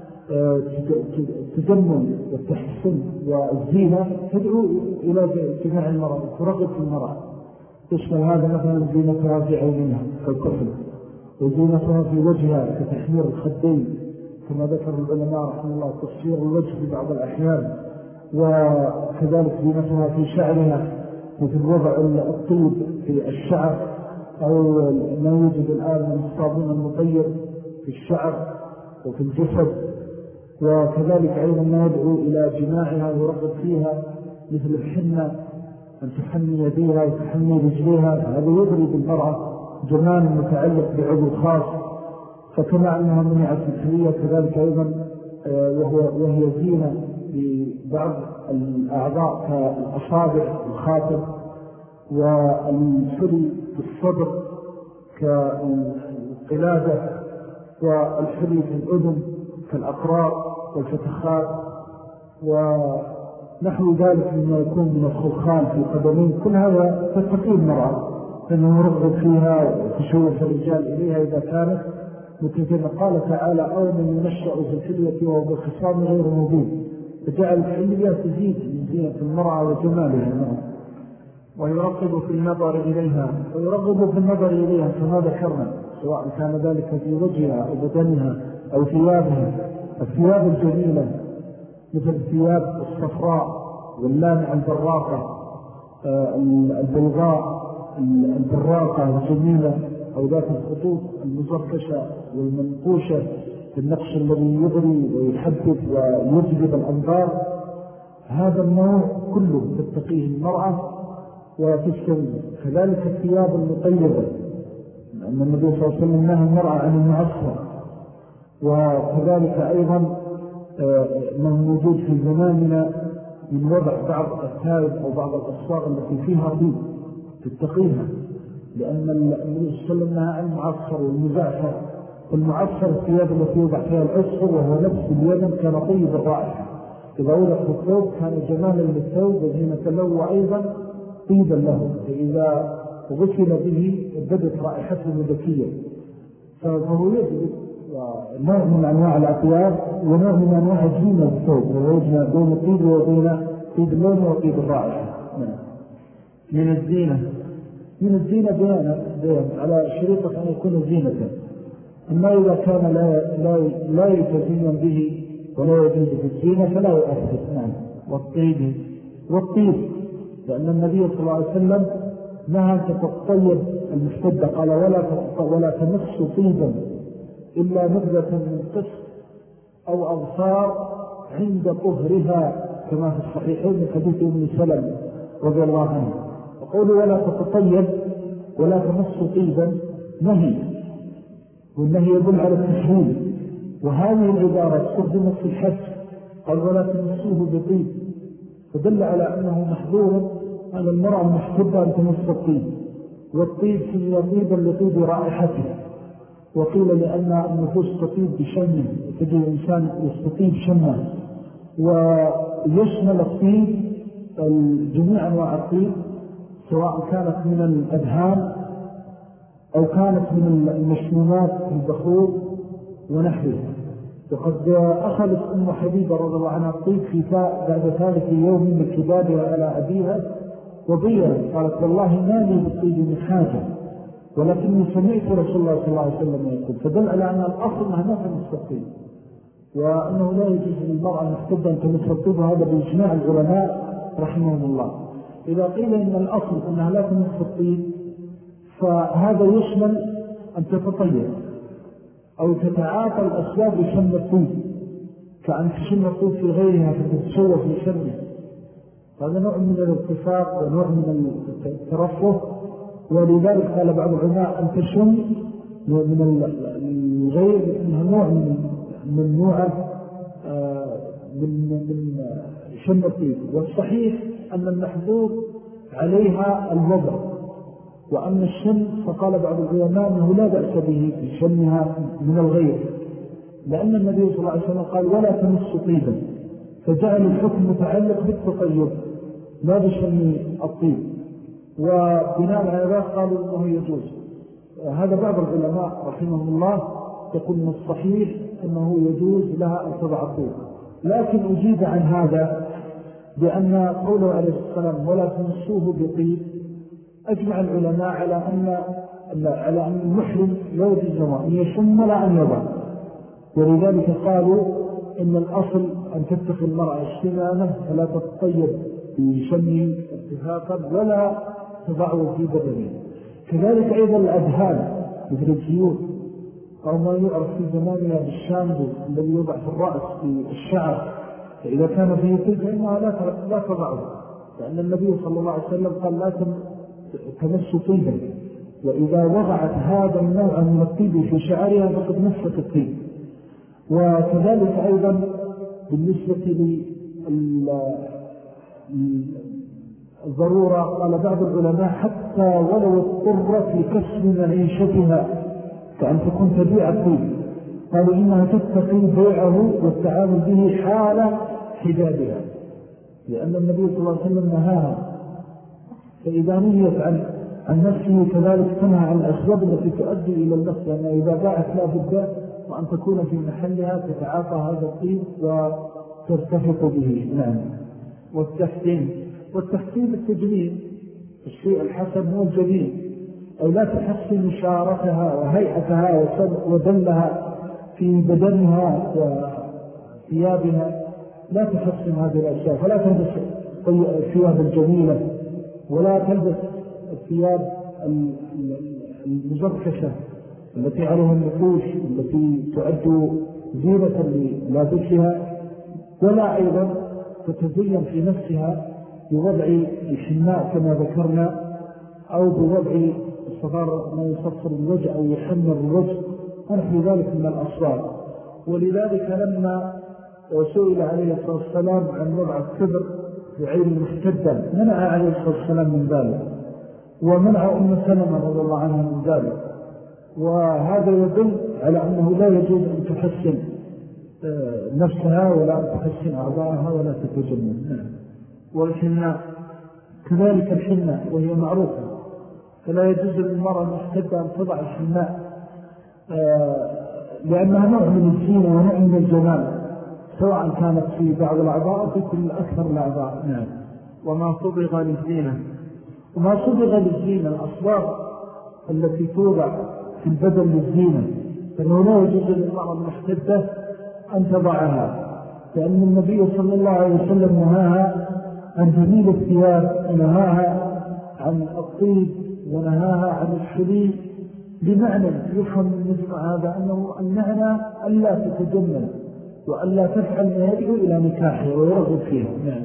التجمل والتحسن والزينة تدعو إلى جماع المرأة، ترغب في المرأة، تشمل هذا مثلا زينتها في عينها كالكفل، وزينتها في وجهها كتحمير الخدين كما ذكر العلماء رحمه الله تصفير الوجه في بعض الأحيان، وكذلك زينتها في شعرها مثل وضع الطيب في الشعر أو ما يوجد الآن من الصابون المطيب في الشعر وفي الجسد، وكذلك أيضا ما يدعو إلى جماعها ويرغب فيها مثل الحنة، أن تحني يديها وتحني رجليها، هذا يغري بالمرأة جمال متعلق بعضو خاص، فكما أنها منعت الحلية كذلك أيضا وهي زينة لبعض الأعضاء كالأصابع الخاطر، والحلي في الصدر كالقلادة، والحلي في الأذن كالأقراء والفتخات، ونحو ذلك مما يكون من الخلخال في القدمين، كل هذا تستقيم المرأة فإنه يرغب فيها وتشوف الرجال إليها إذا كانت مثل قال تعالى: أو من ينشأ في الحلية وهو بالخصام غير مبين، فجعل الحلية تزيد من زينة المرأة وجمالها، ويرغب في النظر إليها، ويرغب في النظر إليها كما ذكرنا، سواء كان ذلك في وجهها أو بدنها أو ثيابها، الثياب الجميلة مثل الثياب الصفراء واللامع البراقة البيضاء البراقة الجميلة، أو ذات الخطوط المزركشة والمنقوشة بالنقش الذي يغري ويحدث ويجذب الأنظار، هذا النوع كله تتقيه المرأة وتستوي. كذلك الثياب المطيبة، لأن النبي صلى الله عليه وسلم نهى المرأة عن المعصر، وكذلك أيضا ما موجود في زماننا من وضع بعض الثائب أو بعض الأصواغ التي فيها طيب تتقيها، لأن النبي صلى الله عليه وسلم نهى عن المعصر والمزعفر. والمعصر الثياب التي يوضع فيها العصر، وهو نفس اليمن كان طيب الرائحة، إذا وضع في الثوب كان جمالا للثوب وزينة له وأيضا طيبا له، فإذا غسل به بدت رائحته ذكية، فهو يجب نوع من أنواع الأطياب ونوع من أنواع زينة الثوب، ويجمع بين الطيب وبين طيب اللون وطيب الرائحة. من الزينة بيان على شريطة أن يكون زينة، أما إذا كان لا يتزين به ولا يجوز بالزينة فلا يؤثر. والطيب لأن النبي صلى الله عليه وسلم نهى أن تتطيب المشتدة، قال: ولا تمس طيبا إلا نبذة من قسط أو أغفار عند طهرها، كما في الصحيحين من حديث أم سلمة رضي الله عنه. وقولوا ولا تتطيب ولا تمس طيبا نهي، والنهي يدل على التحريم، وهذه العبارة استخدمت في الحج، قال: ولا تمسوه بطيب، فدل على أنه محظور على المرأة المحتبة أن تمس الطيب، والطيب سمي طيبا لطيب رائحته، وقيل لأن النفوس تطيب بشمه، تجي الإنسان يستطيب شمه، ويشمل الطيب جميع أنواع الطيب، سواء كانت من الأدهان أو كانت من المشمومات البخور ونحوه. وقد أخذت أم حبيبة رضي الله عنها الطيب بعد ذلك يوم من كبابها على أبيها وبيّنت قالت والله ما لي بالطيب من حاجة، ولكني سمعت رسول الله صلى الله عليه وسلم يقول، فدل على أن الأصل أنها ما تمس الطيب، وأنه لا يجوز للمرأة المحتدة أن تمس الطيب، وهذا بإجماع العلماء رحمهم الله. إذا قيل إن الأصل أنها لا تمس الطيب فهذا يشمل أن تتطيب أو تتعاطى الأسباب لشم الطيب، كأن تشم الطيب في غيرها فتتشوه في شمه، هذا نوع من الاتفاق ونوع من الترفه. ولذلك قال بعض العلماء أن تشم من الغير إنها نوع من نوع من شم الطيب. والصحيح أن المحظوظ عليها الوضع، وأما الشم فقال بعض العلماء أنه لا بأس به بشمها من الغير، لأن النبي صلى الله عليه وسلم قال ولا تمس طيبا، فجعل الحكم متعلق بالتطيب لا بشم الطيب، وبناء على ذلك قالوا أنه يجوز. هذا بعض العلماء رحمهم الله يقول من الصحيح أنه يجوز لها أن تضع الطيب، لكن أجيب عن هذا بأن قوله عليه السلام ولا تمسوه بطيب أجمع العلماء على أن المحرم يوجز أن يشم ولا أن يضع، ولذلك قالوا إن الأصل أن تتخذ المرأة الشمامة فلا تتطيب بشمه اتفاقا ولا تضعه في بدنه. كذلك أيضا الأدهان مثل الزيوت أو ما يعرف في زمانها بالشامبو الذي يوضع في الرأس في الشعر، فإذا كان فيه طيب فإنها لا تضعه، لأن النبي صلى الله عليه وسلم قال لا تمس طيبا، وإذا وضعت هذا النوع من الطيب في شعرها فقد مست الطيب. وكذلك أيضا بالنسبة للضرورة قال بعض العلماء حتى ولو اضطرت لكسب معيشتها كأن تكون تبيع الطيب، قالوا إنها تتقي بيعه والتعامل به حال حجابها، لأن النبي صلى الله عليه وسلم نهاها. فإذا نهيت عن نفسه كذلك تنهى عن الأسباب التي تؤدي إلى النفس، لأن إذا باعت لا بد وأن تكون في محلها تتعاطى هذا الطيب وترتفق به. نعم. والتحسين التجميل، الشيء الحسن هو الجميل، أي لا تحسن شعرتها وهيئتها ودلها في بدنها وثيابها، لا تحسن هذه الأشياء، فلا تلبس الثياب الجميلة ولا تلبس الثياب المزركشة التي عليها النقوش التي تعد زينة للابسها، ولا أيضا تتزين في نفسها بوضع الحناء كما ذكرنا، أو بوضع الصغار ما يصفر الوجه أو يحمر الوجه ونحو ذلك من الأصوات. ولذلك لما سئل عليه الصلاة والسلام عن وضع الكبر في عين المحتدة منع عليه الصلاة والسلام من ذلك، ومنع أم سلمة رضي الله عنها من ذلك، وهذا يدل على أنه لا يجوز أن تحسن نفسها ولا أن تحسن أعضاءها ولا تتجمل. والحناء كذلك الحناء وهي معروفة، فلا يجوز للمرأة المحتدة أن تضع الحناء لأنها نوع من الزينة ونوع من الجمال، سواء كانت في بعض الأعضاء أو في كل أكثر الأعضاء. نعم. وما صبغ للزينة، وما صبغ للزينة الأصباغ التي توضع في البدن للزينة، فإنه لا يجوز للمرأة المحتدة أن تضعها، لأن النبي صلى الله عليه وسلم نهاها عن جميل الثياب، ونهاها عن الطيب، ونهاها عن الحلي، بمعنى يفهم من مثل هذا أنه المعنى ألا تتجمل وألا تفعل ما يدعو إلى نكاحه ويرغب فيه. نعم.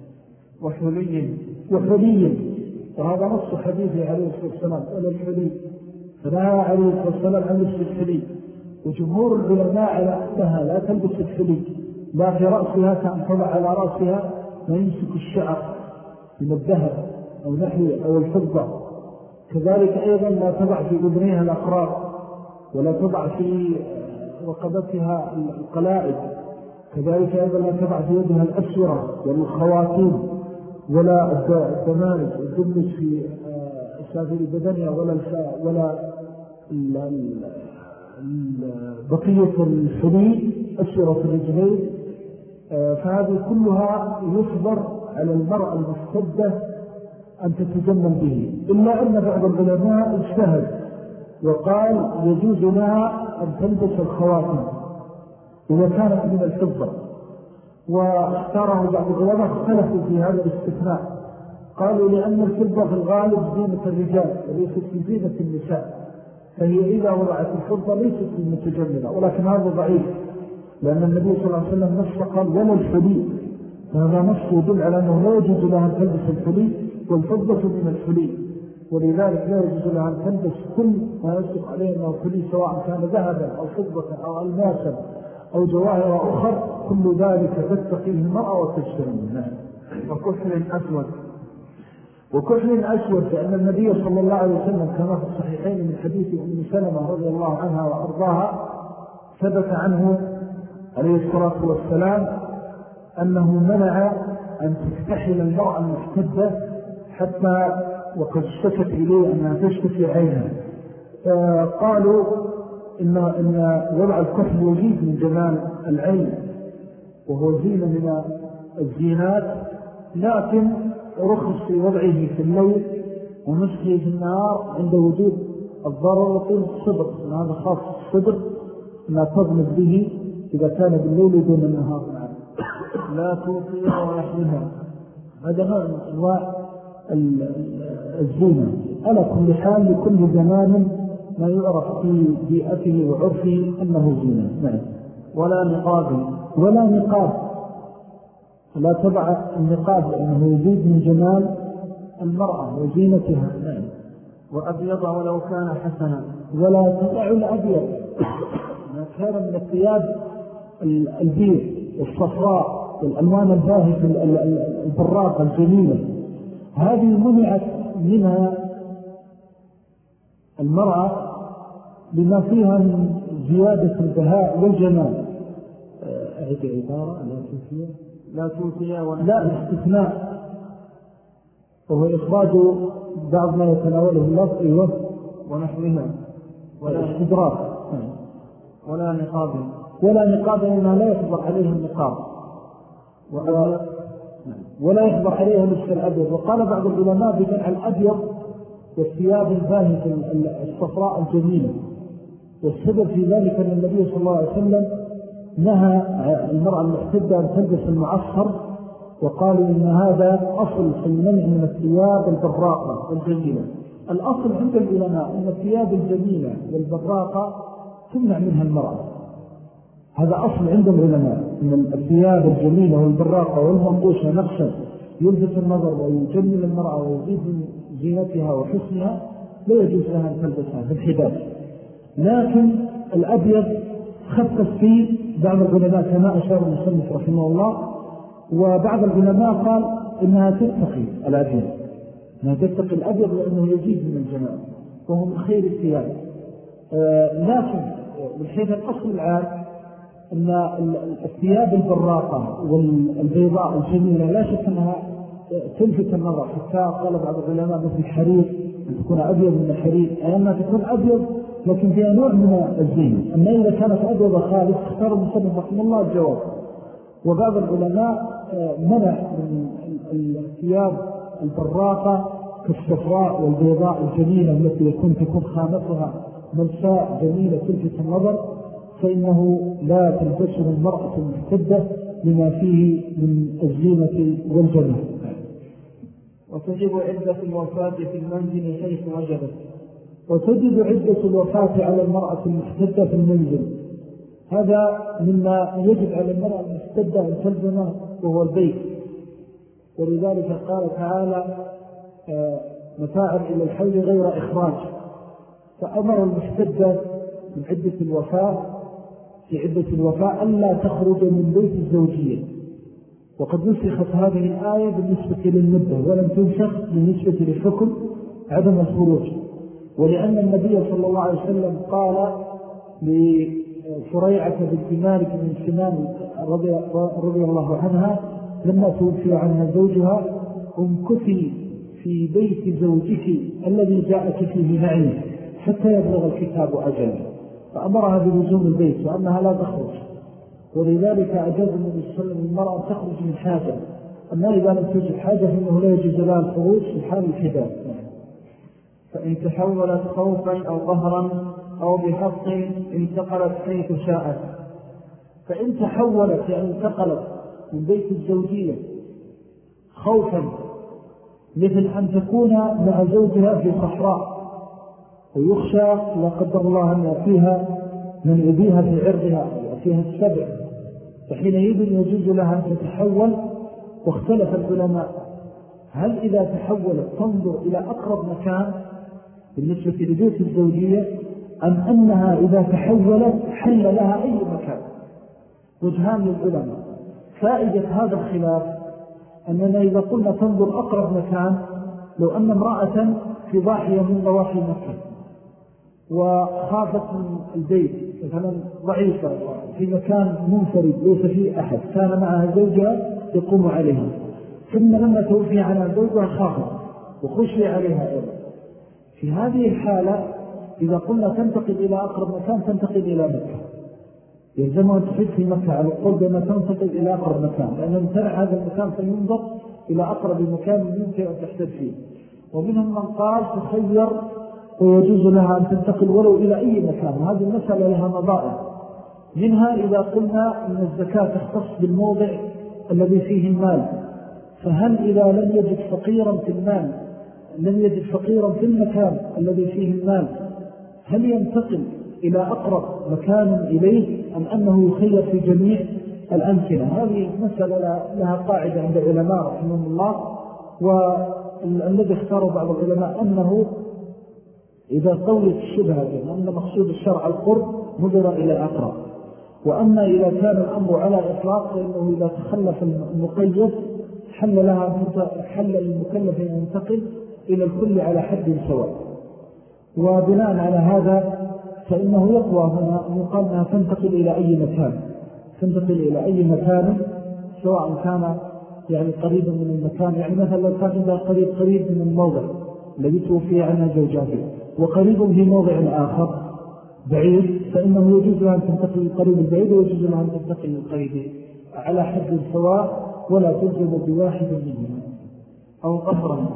وحلي، وهذا نص حديثه عليه الصلاة والسلام ولا الحلي، فنهى عليه الصلاة والسلام عن لبس الحلي، وجمهور العلماء على أنها لا تلبس الحلي لا في رأسها كأن تضع على رأسها ما يمسك الشعر من الذهب أو نحوه أو الفضة. كذلك أيضا لا تضع في أذنيها الأقراط، ولا تضع في رقبتها القلائد، كذلك أيضا لا تضع في يدها الأسورة والخواتيم، ولا الدمارج والدمج في أسافل بدنها، ولا بقية الحلي أسورة الرجلين، فهذه كلها يصبر على المرأة المستبدة أن تتجمل به، إلا أن بعض العلماء اجتهد وقال يجوز لها أن تلبس الخواتم إذا كانت من الفضة، واختاره بعض العلماء اختلفوا في هذا الاستثناء، قالوا لأن الفضة في الغالب زينة الرجال وليست في زينة النساء، فهي إذا وضعت الفضة ليست متجملة، ولكن هذا ضعيف لأن النبي صلى الله عليه وسلم نص قال ولا الحلي، فهذا نص يدل على أنه لا يجوز لها أن تلبس الحلي، والفضة من الحلي، ولذلك لا يجوز لها أن تلبس كل ما يصدق عليه أنه الحلي سواء كان ذهبا أو فضة أو ألماسا أو جواهر أخر، كل ذلك تتقيه المرأة وتجتنب منه. وكحل أسود فإن النبي صلى الله عليه وسلم كما في الصحيحين من حديث أم سلمة رضي الله عنها وأرضاها ثبت عنه عليه الصلاة والسلام أنه منع أن تستحل المرأة المحتدة حتى وقد اشتكت إليه أنها تشتكي عينها، قالوا إن وضع الكحل يزيد من جمال العين وهو زينة من الزينات، لكن رخص في وضعه في الليل ونسخه في النهار عند وجود الضرر وطول الصدر، هذا خاص الصدر لا تظلم به إذا كان بالليل دون النهار. لا توطي ونحوها، هذا نوع من أنواع الزينة. على كل حال لكل زمان ما يعرف في بيئته وعرفه أنه زينة. ولا نقاب لا تضع النقاب لأنه يزيد من جمال المرأة وزينتها. وأبيض ولو كان حسنا، ولا تضع الأبيض ما كان من الثياب البيض والصفراء والألوان الباهتة البراقة الجميلة، هذه منعت منها المرأة بما فيها من زيادة البهاء والجمال. أعيد عبارة لا توفي لا استثناء، وهو إخراج بعض ما يتناوله اللفظ ونحوها والاستدراك. ولا نقاب إنما لا يحضر عليه النقاب ولا يحضر عليه لبس الأبيض. وقال بعض العلماء بمنع الأبيض والثياب الباهتة الصفراء الجميلة، والسبب في ذلك أن النبي صلى الله عليه وسلم نهى المرأة المحتدة أن تلبس المعصفر، وقالوا إن هذا أصل في المنع من الثياب البراقة والجميلة. الأصل عند العلماء أن الثياب الجميلة والبراقة تمنع منها المرأة، هذا أصل عند العلماء أن الثياب الجميلة والبراقة والمنقوشة نقشا يلفت النظر ويجمل المرأة ويزيد من زينتها وحسنها لا يجوز لها أن تلبسها في الحداد. لكن الأبيض خفف فيه بعض العلماء كما أشار المصنف رحمه الله، وبعض العلماء قال إنها تتقي الأبيض، إنها تتقي الأبيض لأنه يزيد من الجمال وهو من خير الثياب. لكن من حيث الأصل العام أن الثياب البراقة والبيضاء الجميلة لا شك أنها تلفت النظر، حتى قال بعض العلماء مثل الحرير أن تكون أبيض من الحرير، أي أنها تكون أبيض لكن فيها نوع من الزينة. أما إذا كانت أبيض خالص اختار المصنف رحمه الله الجواب. وبعض العلماء منع من الثياب البراقة كالصفراء والبيضاء الجميلة التي تكون خامتها ملساء جميلة تلفت النظر، فإنه لا تلبسه المرأة المحتدة لما فيه من الزينة والجمال. وتجب عدة الوفاة في المنزل حيث وجبت. وتجب عدة الوفاة على المرأة المحتدة في المنزل، هذا مما يجب على المرأة المحتدة أن تلزمه وهو البيت، ولذلك قال تعالى متاعا إلى الحول غير إخراج، فأمر المحتدة من عدة الوفاة في عدة الوفاة ألا تخرج من بيت الزوجية. وقد نسخت هذه الآية بالنسبة للمدة ولم تنسخ بالنسبة للحكم عدم الخروج، ولأن النبي صلى الله عليه وسلم قال لشريعة بنت مالك بن سنان رضي الله عنها لما توفي عنها زوجها: امكثي في بيت زوجك الذي جاءك فيه معي حتى يبلغ الكتاب أجله، فأمرها بلزوم البيت وأنها لا تخرج. ولذلك أجاز النبي صلى الله عليه وسلم المرأة تخرج من حاجة، أما إذا لم توجد حاجة فإنه لا يجوز لها الخروج في حال الحداد. فإن تحولت خوفا أو قهرا أو بحق انتقلت حيث شاءت. فإن تحولت يعني انتقلت من بيت الزوجية خوفا، مثل أن تكون مع زوجها في صحراء ويخشى لا قدر الله أن يأتيها من يبيها في عرضها ويأتيها السبع، فحينئذ يجوز لها أن تتحول. واختلف العلماء هل إذا تحولت تنظر إلى أقرب مكان بالنسبة لبيت الزوجية أم أنها إذا تحولت حل لها أي مكان؟ وجهان للعلماء. فائدة هذا الخلاف أننا إذا قلنا تنظر أقرب مكان، لو أن امرأة في ضاحية من ضواحي مكة وخافت من البيت مثلا ضعيفة في مكان منفرد ليس فيه أحد، كان معها زوجها يقوم عليها، ثم لما توفي عنها زوجها خافت وخشي عليها أيضا، في هذه الحالة إذا قلنا تنتقل إلى أقرب مكان تنتقل إلى مكة، يلزمها تحيط في مكة على القرب أن تنتقل إلى أقرب مكان، لأن امتنع هذا المكان فينظر إلى أقرب مكان يمكن أن تحتاج فيه. ومنهم من قال تخير ويجوز لها أن تنتقل ولو إلى أي مكان، وهذه المسألة لها مضائع. منها إذا قلنا أن الزكاة تختص بالموضع الذي فيه المال، فهل إذا لم يجد فقيرا في المال لم يجد فقيرا في المكان الذي فيه المال هل ينتقل إلى أقرب مكان إليه أم أنه يخير في جميع الأمكنة؟ هذه مسألة لها قاعدة عند العلماء رحمهم الله، والذي اختاروا بعض العلماء أنه إذا قولت الشبهة أن مقصود الشرع القرب نظر إلى أقرب، وأما إذا كان الأمر على إطلاق فإنه إذا تخلف المقيد حل المكلف أن ينتقل إلى الكل على حد سواء. وبناء على هذا فإنه يقوى هنا أن يقال أنها تنتقل إلى أي مكان، تنتقل إلى أي مكان سواء كان يعني قريبا من المكان، يعني مثلا لو كان عندها قريب من الموضع الذي توفي عنها زوجاته وقريب في موضع آخر بعيد، فإنه يجوز لها أن تنتقل للقريب البعيد ويجوز لها أن تنتقل للقريب على حد سواء ولا تلزم بواحد منهما. أو قهرا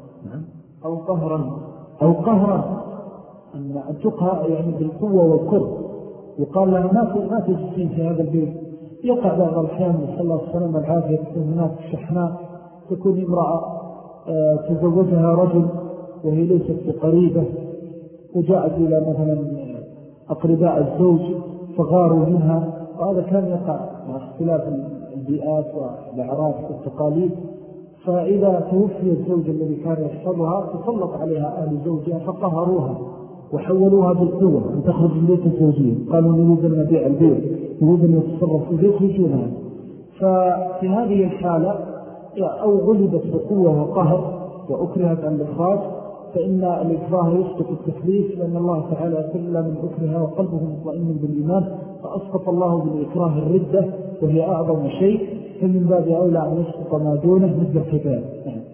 أو قهرا أن أنتقها يعني بالقوة والقرب، يقال لها ما تجسين في هذا البيت. يقع بعض الأحيان صلى الله عليه وسلم العافية تكون هناك شحناء، تكون امرأة تزوجها رجل وهي ليست بقريبة وجاءت إلى مثلا أقرباء الزوج فغاروا منها، وهذا كان يقع مع اختلاف البيئات والأعراف والتقاليد. فإذا توفي الزوج الذي كان يحفظها تسلط عليها أهل زوجها فقهروها وحولوها بالقوة أن تخرج من بيت الزوجية، قالوا نريد أن نبيع البيت، نريد أن يتصرف في البيت يجونها. ففي هذه الحالة أو غلبت بقوة وقهر وأكرهت عن الإخراج فإن الإكراه يسقط التكليف، لأن الله تعالى يقول لا من أكرها وقلبه مطمئن بالإيمان، فأسقط الله بالإكراه الردة وهي أعظم شيء، فمن باب أولى أن يسقط ما دونه مثل الحجاب.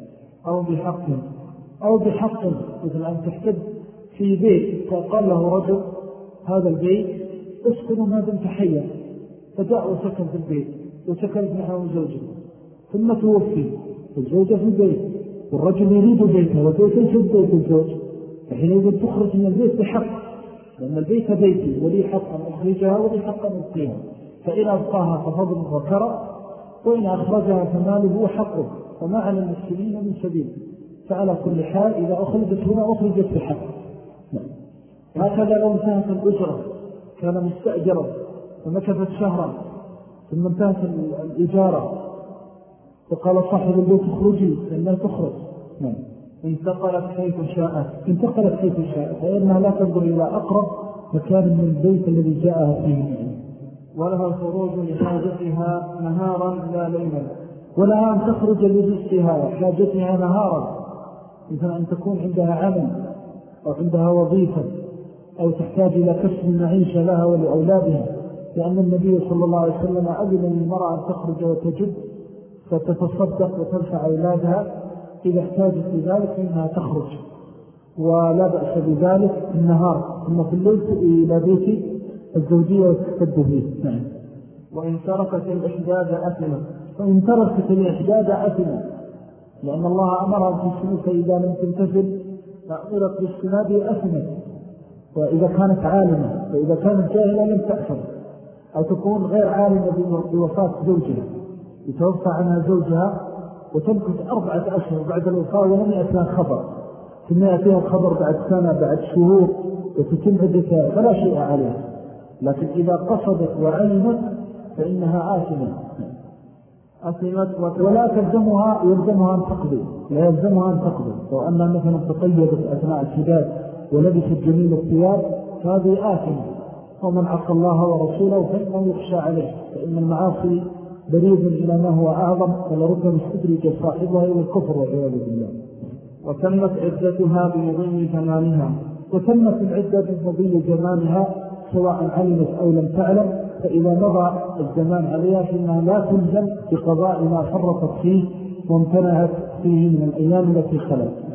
أو بحق مثل أن تحتد في بيت فقال له رجل هذا البيت اسكنوا ما دمت حيا، فجاء وسكن في البيت وسكنت معه زوجه، ثم توفي الزوجة في البيت والرجل يريد بيته وبيت في بيت الزوج، فحينئذ تخرج من البيت بحق، لأن البيت بيتي ولي حق أن أخرجها ولي حق أن أبقيها، فإن أبقاها ففضل وكرم، وإن أخرجها فماله حقه، وما على المسلمين من سبيل. فعلى كل حال إذا أخرجت هنا أخرجت بحق. هكذا لو انتهت الأجرة كان مستأجرا ومكثت شهرا ثم انتهت الإجارة وقال صاحب البيت اخرجي لأنها تخرج، انتقلت حيث شاءت فإنها لا تنظر إلى أقرب مكان من البيت الذي جاءها فيه، ولها الخروج لحاجتها نهارا لا ليلا، ولها أن تخرج لرزقها وحاجتها نهارا، مثل أن تكون عندها عمل أو عندها وظيفة أو تحتاج إلى كسب المعيشة لها ولأولادها، لأن النبي صلى الله عليه وسلم أذن للمرأة أن تخرج وتجد فتتصدق وتنفع أولادها إذا احتاجت لذلك فإنها تخرج. ولا بأس بذلك في النهار، ثم في الليل إلى بيت الزوجية وتحتد فيه. نعم. وإن تركت الإحداد أثمت. وإن تركت الإحداد أثمت، لأن الله أمرها بالسلوك إذا لم تمتثل فأمرت بالسناد أثمت. وإذا كانت عالمة، فإذا كانت جاهلة لم تأثر، أو تكون غير عالمة بوفاة زوجها، يتوفى عنها زوجها وتمكث 4 أشهر بعد الوفاة ولم يأتيها خبر، ثم يأتيها الخبر بعد سنة بعد شهور وتتم عدتها فلا شيء عليها. لكن إذا قصدت وعلمت فإنها آثمة ولا يلزمها أن تقضي، لا يلزمها أن تقضي. لو أنها مثلا تطيبت أثناء الشداد ولبست جميل الثياب فهذه آثمة. ومن عصى الله ورسوله فإنه يخشى عليه، فإن المعاصي بريد إلى ما هو أعظم، ولربما استدرج صاحبها إلى الكفر والعياذ بالله. وتمت عدتها بمضي زمانها. وتمت العدة بمضي زمانها سواء علمت أو لم تعلم، فإذا مضى الزمان عليها فإنها لا تلزم بقضاء ما فرطت فيه وامتنعت فيه من الأيام التي خلت.